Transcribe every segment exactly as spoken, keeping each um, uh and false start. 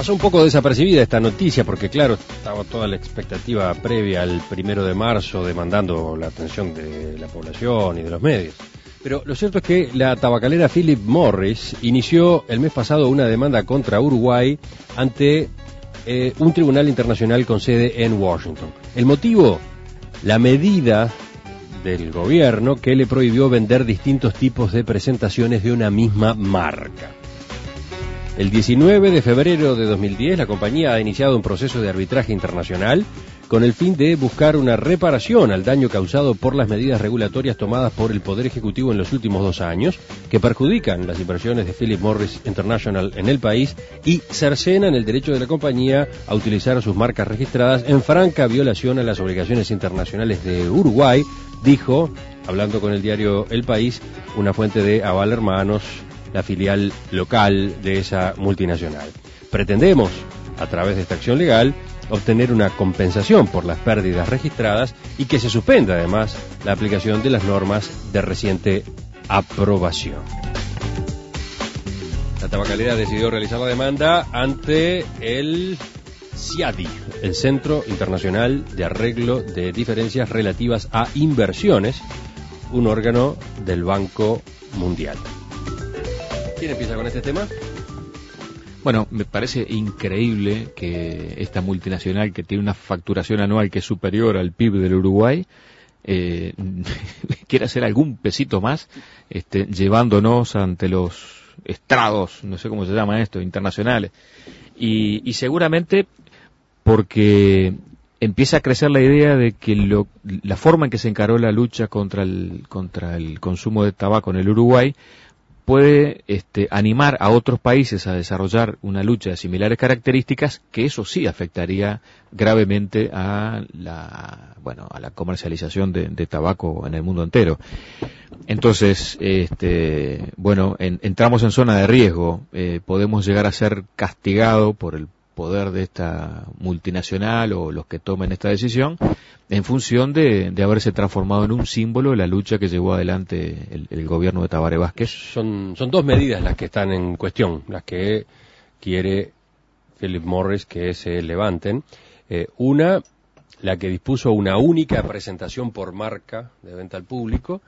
Pasó un poco desapercibida esta noticia porque, claro, estaba toda la expectativa previa al primero de marzo demandando la atención de la población y de los medios. Pero lo cierto es que la tabacalera Philip Morris inició el mes pasado una demanda contra Uruguay ante eh, un tribunal internacional con sede en Washington. El motivo, la medida del gobierno que le prohibió vender distintos tipos de presentaciones de una misma marca. El diecinueve de febrero de dos mil diez, la compañía ha iniciado un proceso de arbitraje internacional con el fin de buscar una reparación al daño causado por las medidas regulatorias tomadas por el Poder Ejecutivo en los últimos dos años, que perjudican las inversiones de Philip Morris International en el país y cercenan el derecho de la compañía a utilizar sus marcas registradas en franca violación a las obligaciones internacionales de Uruguay, dijo, hablando con el diario El País, una fuente de Aval Hermanos, la filial local de esa multinacional. Pretendemos, a través de esta acción legal, obtener una compensación por las pérdidas registradas y que se suspenda además la aplicación de las normas de reciente aprobación. La tabacalera decidió realizar la demanda ante el CIADI, el Centro Internacional de Arreglo de Diferencias Relativas a Inversiones, un órgano del Banco Mundial. ¿Quién empieza con este tema? Bueno, me parece increíble que esta multinacional que tiene una facturación anual que es superior al P I B del Uruguay eh, quiera hacer algún pesito más, este, llevándonos ante los estrados, no sé cómo se llama esto, internacionales. Y, y seguramente porque empieza a crecer la idea de que lo, la forma en que se encaró la lucha contra el, contra el consumo de tabaco en el Uruguay puede este, animar a otros países a desarrollar una lucha de similares características, que eso sí afectaría gravemente a la, bueno, a la comercialización de, de tabaco en el mundo entero. Entonces, este, bueno, en, entramos en zona de riesgo, eh, podemos llegar a ser castigados por el poder de esta multinacional o los que tomen esta decisión en función de, de haberse transformado en un símbolo de la lucha que llevó adelante el, el gobierno de Tabaré Vázquez. Son, son dos medidas las que están en cuestión, las que quiere Philip Morris que se levanten. Eh, una, la que dispuso una única presentación por marca de venta al público,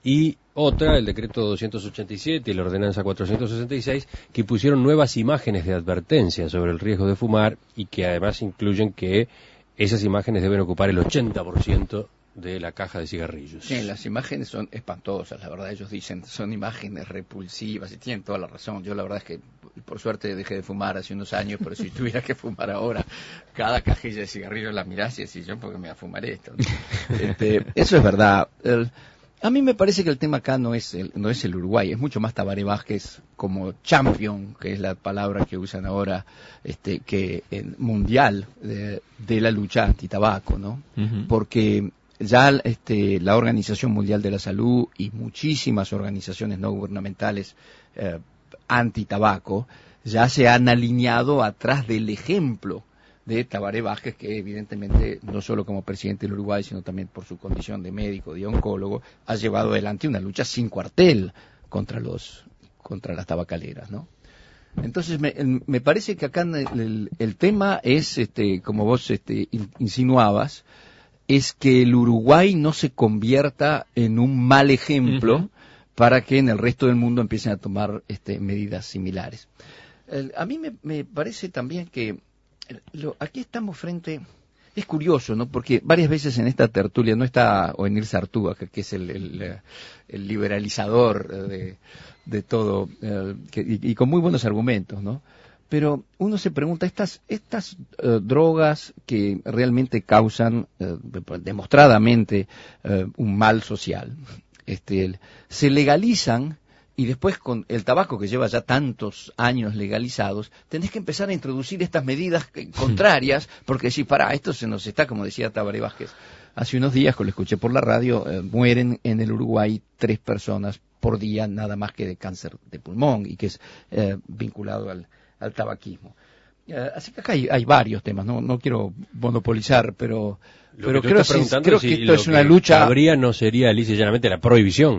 y otra, el decreto doscientos ochenta y siete y la ordenanza cuatrocientos sesenta y seis, que pusieron nuevas imágenes de advertencia sobre el riesgo de fumar y que además incluyen que esas imágenes deben ocupar el ochenta por ciento de la caja de cigarrillos. Sí, las imágenes son espantosas, la verdad. Ellos dicen, son imágenes repulsivas y tienen toda la razón. Yo la verdad es que, por suerte, dejé de fumar hace unos años, pero si tuviera que fumar ahora, cada cajilla de cigarrillos la mirás y decís, yo porque me voy a fumar esto. Este, eso es verdad. El, A mí me parece que el tema acá no es el, no es el Uruguay, es mucho más Tabaré Vázquez como champion, que es la palabra que usan ahora, este, que el mundial de, de la lucha antitabaco, ¿no? Uh-huh. Porque ya este, la Organización Mundial de la Salud y muchísimas organizaciones no gubernamentales eh, antitabaco ya se han alineado atrás del ejemplo de Tabaré Vázquez, que evidentemente, no solo como presidente del Uruguay, sino también por su condición de médico, de oncólogo, ha llevado adelante una lucha sin cuartel contra los contra las tabacaleras, ¿no? Entonces, me, me parece que acá el, el, el tema es, este, como vos este, insinuabas, es que el Uruguay no se convierta en un mal ejemplo uh-huh. para que en el resto del mundo empiecen a tomar este, medidas similares. El, a mí me, me parece también que Lo, aquí estamos frente, es curioso, ¿no? Porque varias veces en esta tertulia no está Oenir Sartúa, que, que es el, el, el liberalizador de, de todo, eh, que, y, y con muy buenos argumentos, ¿no? Pero uno se pregunta, estas estas uh, drogas que realmente causan uh, demostradamente uh, un mal social, este, se legalizan. Y después, con el tabaco que lleva ya tantos años legalizados, tenés que empezar a introducir estas medidas contrarias, porque si pará, esto se nos está, como decía Tabaré Vázquez, hace unos días, que lo escuché por la radio, eh, mueren en el Uruguay tres personas por día, nada más que de cáncer de pulmón, y que es eh, vinculado al, al tabaquismo. Eh, así que acá hay, hay varios temas, no no quiero monopolizar, pero, pero creo, si, creo si que esto es una lucha... Habría no sería lisa y llanamente la prohibición.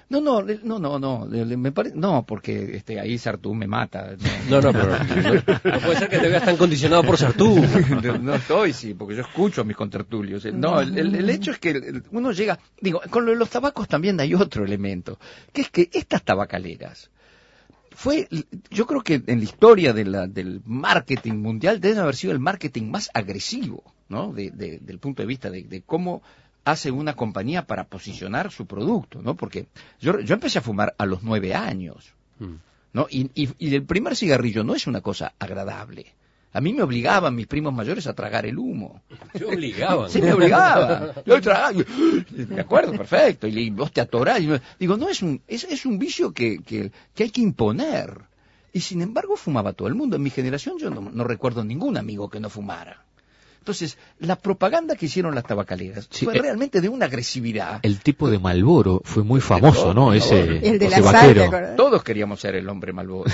No, no, no, no, no, me parece, no, porque este, ahí Sartú me mata. No, no, no, pero no, no puede ser que te veas tan condicionado por Sartú. No, no estoy, sí, porque yo escucho a mis contertulios. No, el, el, el hecho es que uno llega, digo, con lo de los tabacos también hay otro elemento, que es que estas tabacaleras, fue, yo creo que en la historia de la, del marketing mundial debe haber sido el marketing más agresivo, ¿no? De, de, del punto de vista de, de cómo hace una compañía para posicionar su producto, ¿no? Porque yo, yo empecé a fumar a los nueve años, ¿no? Y, y, y el primer cigarrillo no es una cosa agradable. A mí me obligaban mis primos mayores a tragar el humo. ¿Te obligaban? Sí, me obligaban. Yo tragaba, de acuerdo, perfecto. Y vos te atorás. Digo, no, es un, es, es un vicio que, que, que hay que imponer. Y sin embargo fumaba todo el mundo. En mi generación yo no, no recuerdo ningún amigo que no fumara. Entonces, la propaganda que hicieron las tabacaleras sí, fue eh, realmente de una agresividad. El tipo de Marlboro fue muy famoso, ¿no? Ese, el de ese la vaquero. sal, todos queríamos ser el hombre Marlboro.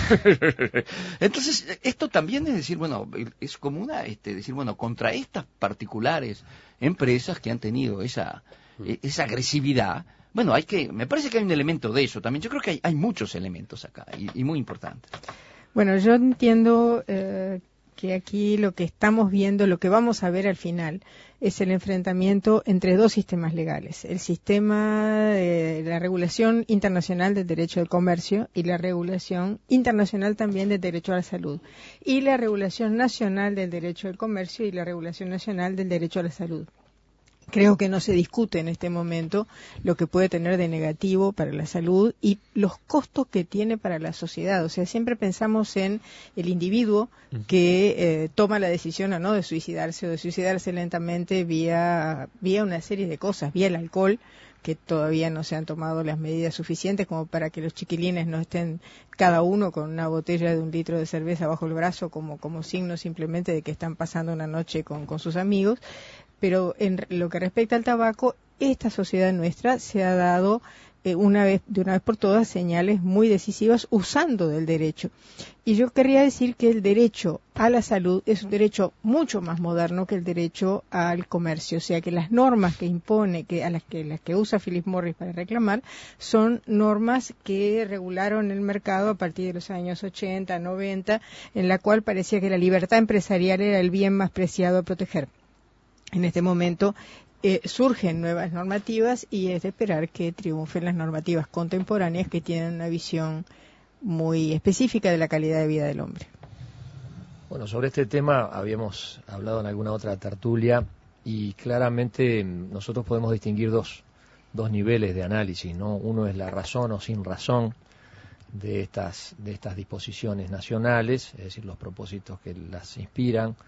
Entonces, esto también es decir, bueno, es como una, este, decir, bueno, contra estas particulares empresas que han tenido esa, esa agresividad, bueno, hay que, me parece que hay un elemento de eso también. Yo creo que hay, hay muchos elementos acá y, y muy importantes. Bueno, yo entiendo eh, que aquí lo que estamos viendo, lo que vamos a ver al final, es el enfrentamiento entre dos sistemas legales. El sistema de la regulación internacional del derecho de comercio y la regulación internacional también del derecho a la salud. Y la regulación nacional del derecho del comercio y la regulación nacional del derecho a la salud. Creo que no se discute en este momento lo que puede tener de negativo para la salud y los costos que tiene para la sociedad. O sea, siempre pensamos en el individuo que eh, toma la decisión o no de suicidarse o de suicidarse lentamente vía, vía una serie de cosas, vía el alcohol, que todavía no se han tomado las medidas suficientes como para que los chiquilines no estén cada uno con una botella de un litro de cerveza bajo el brazo como, como signo simplemente de que están pasando una noche con, con sus amigos. Pero en lo que respecta al tabaco, esta sociedad nuestra se ha dado eh, una vez, de una vez por todas señales muy decisivas usando del derecho. Y yo querría decir que el derecho a la salud es un derecho mucho más moderno que el derecho al comercio. O sea que las normas que impone, que a las que, las que usa Philip Morris para reclamar, son normas que regularon el mercado a partir de los años ochenta, noventa, en la cual parecía que la libertad empresarial era el bien más preciado a proteger. En este momento eh, surgen nuevas normativas y es de esperar que triunfen las normativas contemporáneas que tienen una visión muy específica de la calidad de vida del hombre. Bueno, sobre este tema habíamos hablado en alguna otra tertulia y claramente nosotros podemos distinguir dos, dos niveles de análisis, ¿no? Uno es la razón o sin razón de estas, de estas disposiciones nacionales, es decir, los propósitos que las inspiran,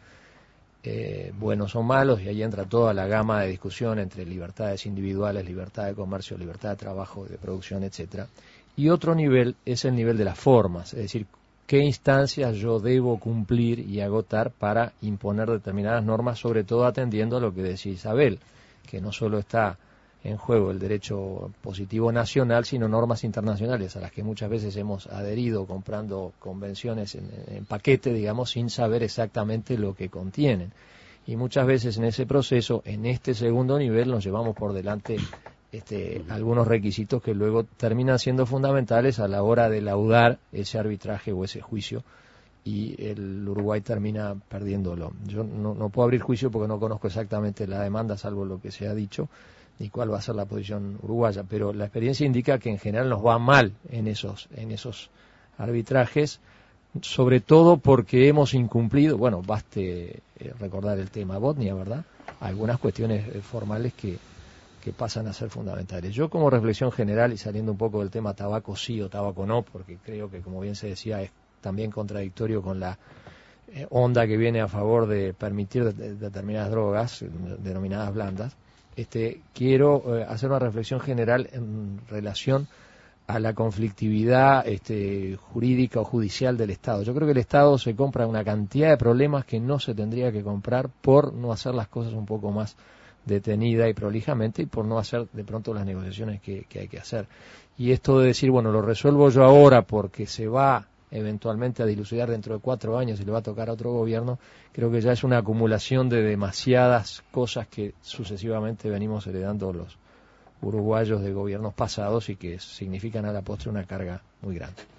Eh, buenos o malos, y ahí entra toda la gama de discusión entre libertades individuales, libertad de comercio, libertad de trabajo, de producción, etcétera. Y otro nivel es el nivel de las formas, es decir, qué instancias yo debo cumplir y agotar para imponer determinadas normas, sobre todo atendiendo a lo que decía Isabel, que no solo está en juego el derecho positivo nacional, sino normas internacionales a las que muchas veces hemos adherido comprando convenciones en, en paquete, digamos, sin saber exactamente lo que contienen. Y muchas veces en ese proceso, en este segundo nivel, nos llevamos por delante este, algunos requisitos que luego terminan siendo fundamentales a la hora de laudar ese arbitraje o ese juicio, y el Uruguay termina perdiéndolo. Yo no, no puedo abrir juicio porque no conozco exactamente la demanda, salvo lo que se ha dicho, ni cuál va a ser la posición uruguaya, pero la experiencia indica que en general nos va mal en esos, en esos arbitrajes, sobre todo porque hemos incumplido, bueno, baste eh, recordar el tema Botnia, ¿verdad? Algunas cuestiones eh, formales que, que pasan a ser fundamentales. Yo, como reflexión general, y saliendo un poco del tema tabaco sí o tabaco no, porque creo que, como bien se decía, es también contradictorio con la eh, onda que viene a favor de permitir de, de, determinadas drogas, eh, denominadas blandas. Este, quiero eh, hacer una reflexión general en relación a la conflictividad este, jurídica o judicial del Estado. Yo creo que el Estado se compra una cantidad de problemas que no se tendría que comprar por no hacer las cosas un poco más detenida y prolijamente y por no hacer de pronto las negociaciones que, que hay que hacer. Y esto de decir, bueno, lo resuelvo yo ahora porque se va eventualmente a dilucidar dentro de cuatro años y le va a tocar a otro gobierno, creo que ya es una acumulación de demasiadas cosas que sucesivamente venimos heredando los uruguayos de gobiernos pasados y que significan a la postre una carga muy grande.